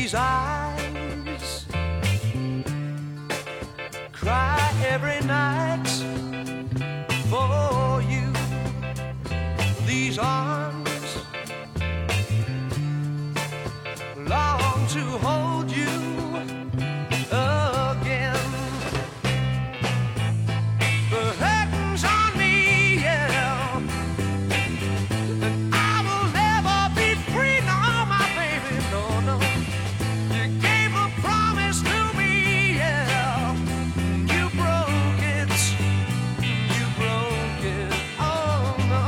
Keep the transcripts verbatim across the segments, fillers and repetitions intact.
These eyes cry every night for you. These arms long to hold you again. The curtains on me, yeah, and I will never be free, no, my baby, no, no. You gave a promise to me, yeah, you broke it, you broke it, oh no.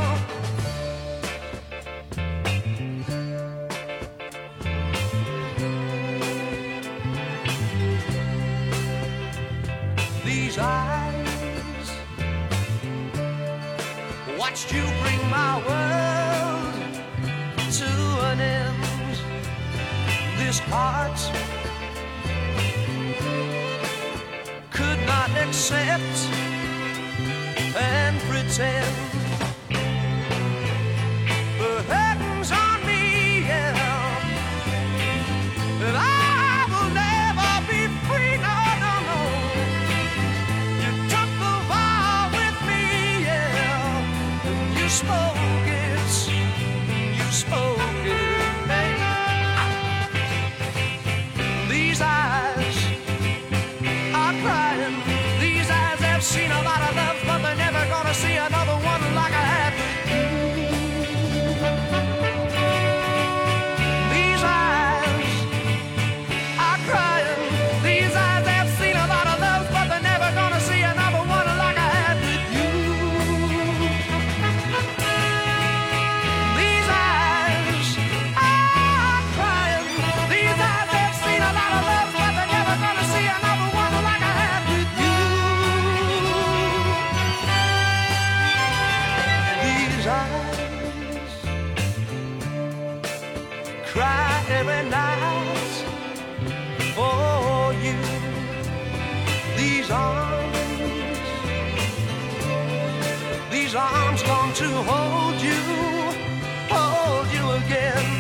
These eyes watched you bring my world to an end. This heart could not accept and pretend. The curtains on me, yeah, that I will never be free, no, no, no. You took the vow with me, yeah, and you spoke it, you spoke it, babe. These eyes are crying, these eyes have seen a lot of love, but they're never gonna see another one like I had with you. These eyes are crying, these eyes have seen a lot of love, but they're never gonna see another one like I had with you. These eyes are crying, these eyes have seen a lot of love, but they're never gonna see another one like I had with you. These eyes cry every night for you. These arms, these arms long to hold you, hold you again.